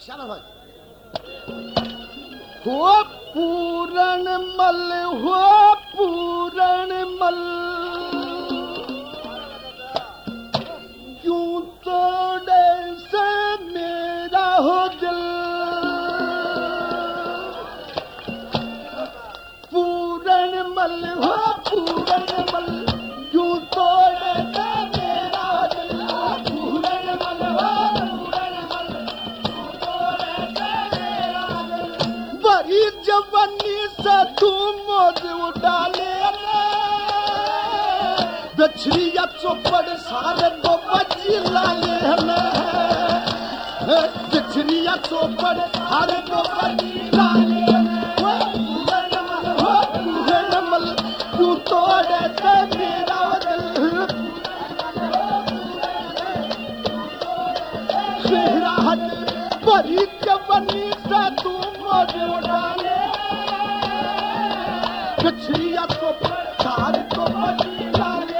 चलो भाई। हो पूरण मल, हो पूरण मल, क्यों तोड़े से मेरा हो दिल। पूरण मल, हो पूरण मल, क्यों तोड़े से मेरा हो दिल। पूरण मल, हो पूरण मल, क्यों तोड़े से मेरा दिल। बड़ी जवानी से तू मौज उड़ा ले, दछड़िया चौपड़ सारे को बची लाले हमें। दछड़िया चौपड़ सारे को बची लाले मल, तू तोड़े से मेरा दिल। बड़ी जवानी से तू मौज उड़ा ले, दछड़िया चौपड़ सारे को बची लाले।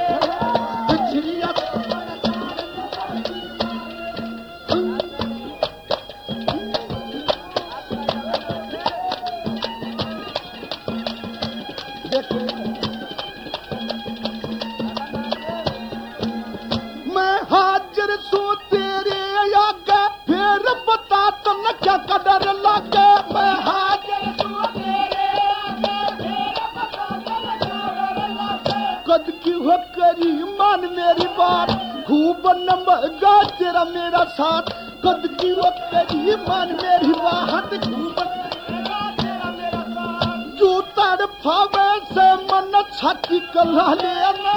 मैं हाजिर सू तेरे आगे, फिर बता तुम क्या कदर लगे। मैं हाजिर सू तेरे आगे, फिर बता तुम क्या कदर लगे। कद की हो करी मान मेरी बात, खूब नमगा तेरा मेरा साथ। कद की हो करी मान मेरी बात, खूब तेरा मेरा साथ। जूता फावे से मन छाती कला लेना,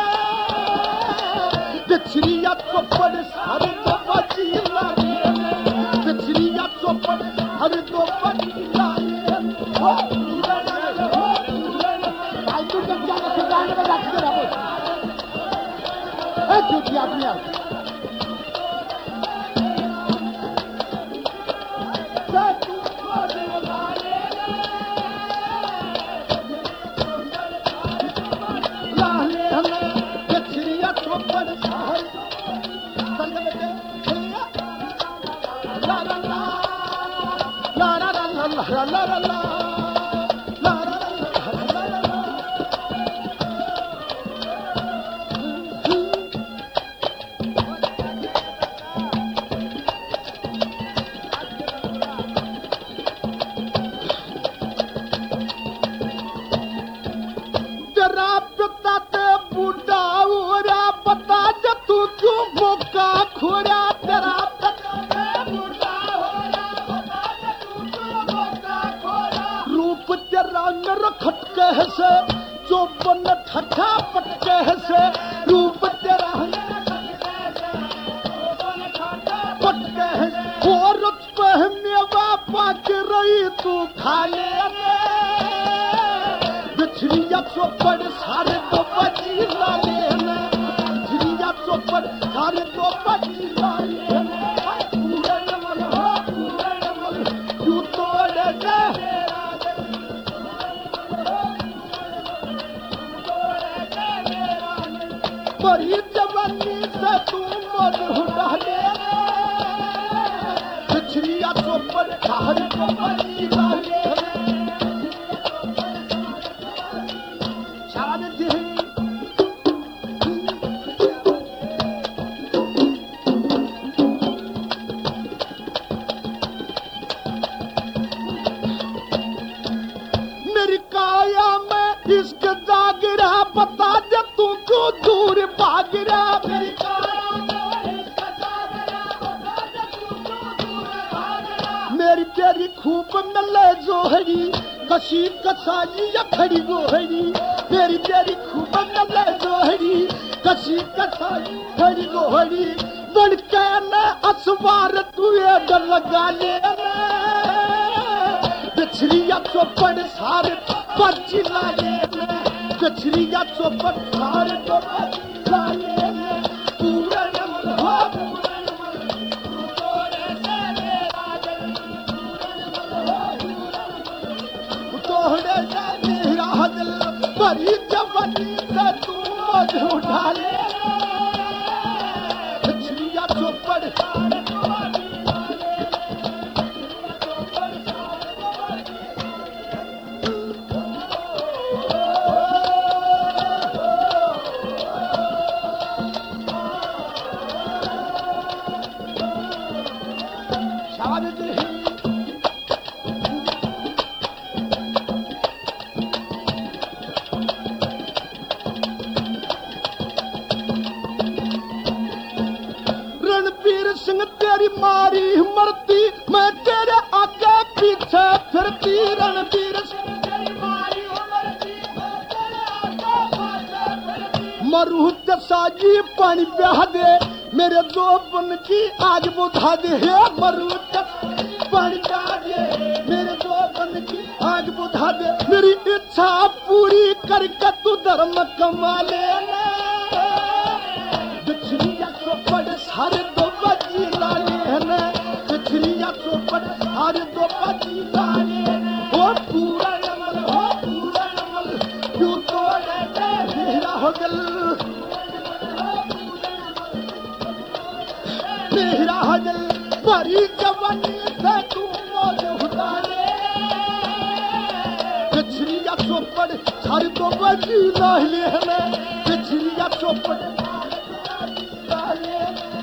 दछड़िया चौपड़ सारे तो बची लागे। दछड़िया चौपड़ हर तो बची लागे। फालतू जब जाने से गाने में रखते रहो। क्योंकि आदमी la la la la la la la la la। तेरा पिता ते बूढ़ा होरा, बता जा तू क्यों मौका खोरा। तेरा पिता ते बूढ़ा होरा, बता जा तू क्यों मौका खोरा। रूप तेरा नरखट कैसे, चौपन ठठा पटके से। रूप तेरा नरखट कैसे, चौपन ठठा पटके से। और मेवा पाक रही तू खाने में, दछड़िया चौपड़ सारे तो बची लाले में। दछड़िया चौपड़ सारे तो बची लाले में। पूरण मल, हो पूरण मल, क्यों तोड़े से मेरा दिल। बड़ी जवानी से तू मौज उड़ा ले, दछड़िया चौपड़ सारे तो बची लाले में। मेरी काया में इश्क जाग रहा, बता दे तू क्यों दूर भाग रहा। मेरी काया में इश्क जाग रहा, बता दे तू क्यों दूर भाग रहा। मेरी तेरी खूब मिले जोहरी, कशी कसाई या खड़ी गोहरी। मेरी तेरी खूब मिले जोहरी, कशी कसाई खड़ी गोहरी। बड़के न असवार तुए डर लगा ले, दछड़िया चौपड़ सारे बची लाले में। दछड़िया चौपड़ सारे तो बची लाले में। पूरण मल, हो पूरण मल, तू तोड़े से मेरा दिल। तोड़े से मेरा दिल। बड़ी जवानी से तू मौज उड़ा ले, दछड़िया चौपड़ सारे तो बची लाले। हार रही रणबीर सिंह तेरी मारी मरती मैं तेरे आगे पीछे फिरती रणबीर सिंह तेरी मारी मरती मैं तेरे आगे पीछे फिरती मरू साजी पानी ब्याह दे मेरे दो बन की आग बुझा दे मरू पानी ब्याह दे मेरे दो बन की आग बुझा दे मेरी इच्छा पूरी करके तू धर्म कमा लेना सारे दो बजी लाले ने बिछड़िया चौपट सारे दो बजी लाले हो पूरा नमल क्यों तोड़े मेरा हो गल मेरा हो गल बड़ी जवानी से तू मौज उतारे बिछड़िया चौपट सारे दो बजी लाले ने बिछड़िया चौपट